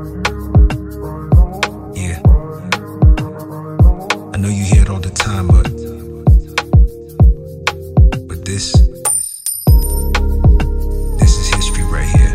Yeah. I know you hear it all the time, but this is history right here.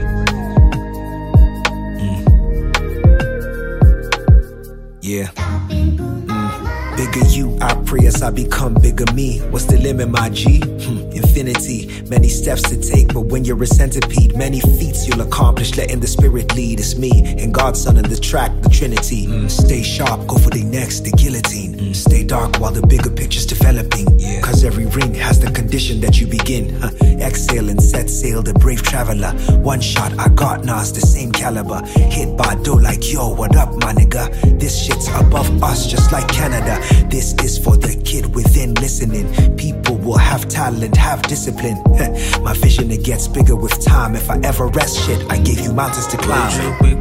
Yeah. Bigger you, I pray as I become bigger me. What's the limit, my G? Infinity. Many steps to take, but when you're a centipede, many feats you'll accomplish, letting the spirit lead. It's me and God's son on the track, the Trinity. Stay sharp, go for the next, the guillotine. Stay dark while the bigger picture's developing. Cause every ring has the condition that you begin. Exhale and set sail, the brave traveler. One shot, I got Nas, the same caliber. Hit by dough like, yo, what up, my nigga? This shit's above us, just like Canada. This is for the kid within listening. People will have talent, have discipline. My vision, it gets bigger with time. If I ever rest shit, I gave you mountains to climb.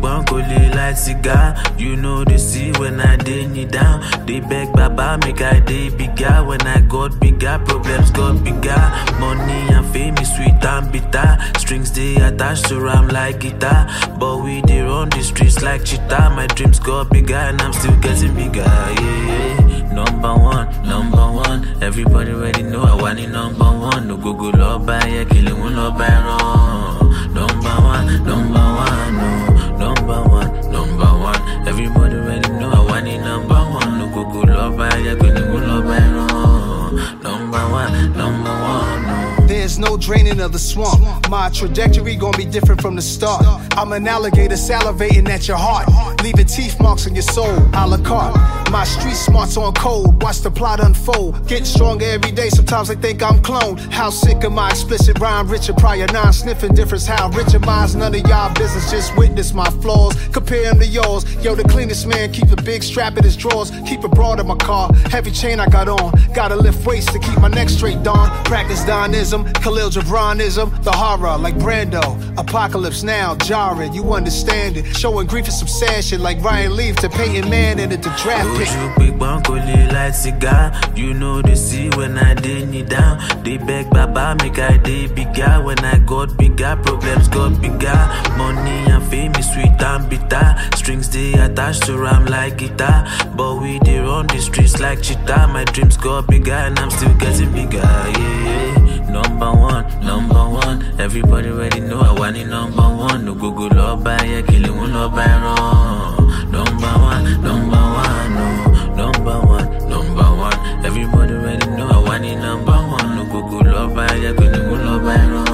You know they see when I did knee down. They beg Baba, make I day bigger. When I got bigger, problems got bigger. Money and fame is sweet and bitter. Strings they attached to ram like guitar. But we they run the streets like cheetah. My dreams got bigger and I'm still getting bigger. Yeah. Number one. Everybody already know I want it number one. No Google or buy a killing one or buy wrong. Number one, no. Number one. Everybody already know I want it number one. No Google or buy a killing one or buy wrong. Number one, no. There's no draining of the swamp. My trajectory gon' be different from the start. I'm an alligator salivating at your heart, leaving teeth marks on your soul, a la carte. My street smarts on code, watch the plot unfold. Getting stronger every day, sometimes I think I'm cloned. How sick of my explicit rhyme, Richard Pryor, non-sniffing difference. How rich am I? None of y'all business, just witness my flaws. Compare them to yours. Yo, the cleanest man keep a big strap in his drawers. Keep it broad in my car, heavy chain I got on. Gotta lift weights to keep my neck straight, Don. Practice Donism, Khalil Gibranism, the horror like Brando. Apocalypse now, jarring, you understand it. Showing grief and some sad shit like Ryan Leaf to Peyton Manning at the draft pick. You big bankoli like cigar. You know they see when I did knee down. They beg Baba, make I day bigger. When I got bigger, problems got bigger. Money and fame is sweet and bitter. Strings they attached to ram like guitar. But we they run the streets like cheetah. My dreams got bigger and I'm still getting bigger. Yeah. Number one. Everybody already know I want it number one. No Google or buy a killing one or buy wrong. Number one, no. Number one. Everybody already know I want it number one. No Google or buy a killing one or buy wrong.